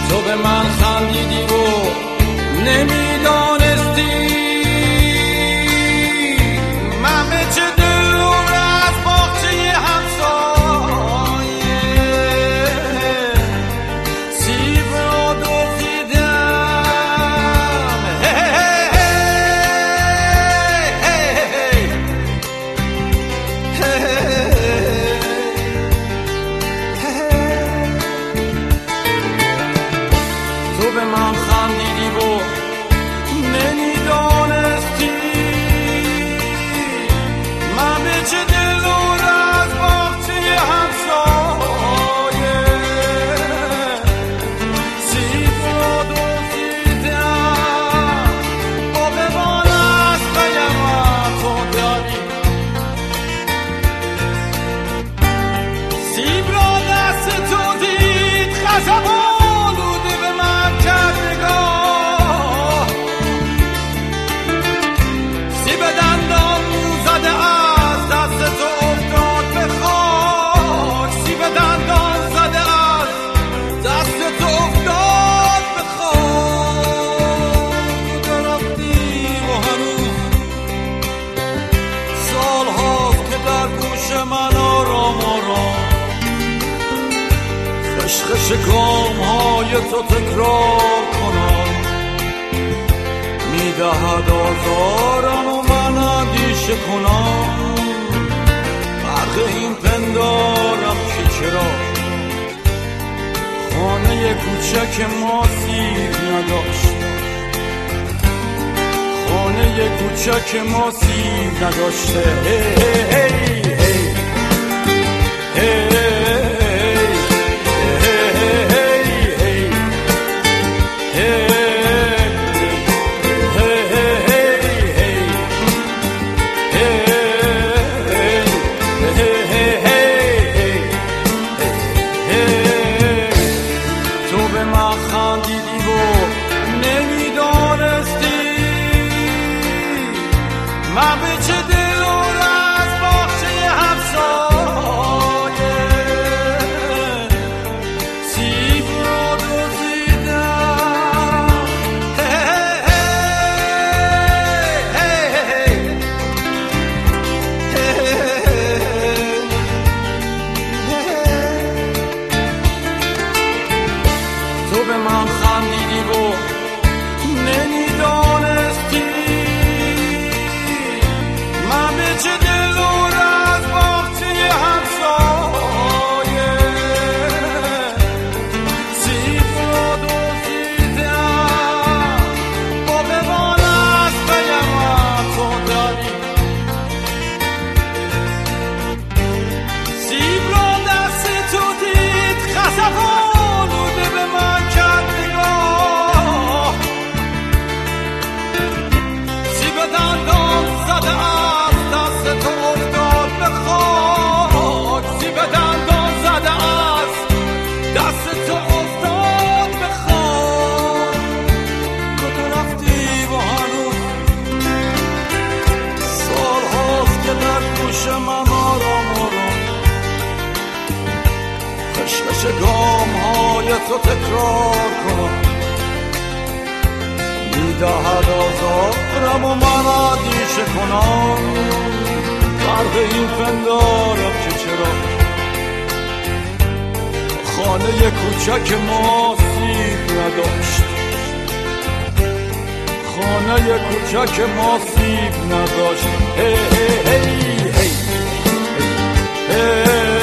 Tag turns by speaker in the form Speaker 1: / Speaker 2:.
Speaker 1: تو به من خندیدی و نمیدانستی من به چه دور از باغچه همسایه سیب را دزدیدم. تو به من خندیدی و نمیدانستی من به چه دور از باغچه همسایه سیب را دزدیدم. باغبان از قیم تو داری سیب را دست تو دید خزم خشخش گام های تو تکرار کنم میدهد آزارم و من اندیشه کنم. برق این پندارم که چرا خانه کوچک ما سیب نداشت، خانه کوچک ما سیب نداشته. هی هی هی هی هی من به چه دور از باغچه همسایه سیب را دزدیدم. تو به من خندیدی و نمیدانستی من به چه دور از باغچه همسایه سیب را دزدیدم. باغبان از قیم تو داری سیب را دست تو دید خزف آلوده به من کرد نگاه. سیب دندان زده از دست تو افتاد به خاک، سیب دندان زده از دست تو افتاد به خاک. تو رفتی و هنوز سال هاست که در گوش من آرام آرام خشخش گام های تو تکرار کنم میدهد آزارم و من اندیشه کنم. فرق این پندارم که چرا خانه کوچک ما سیب نداشت، خانه کوچک ما سیب نداشت. هی هی هی هی هی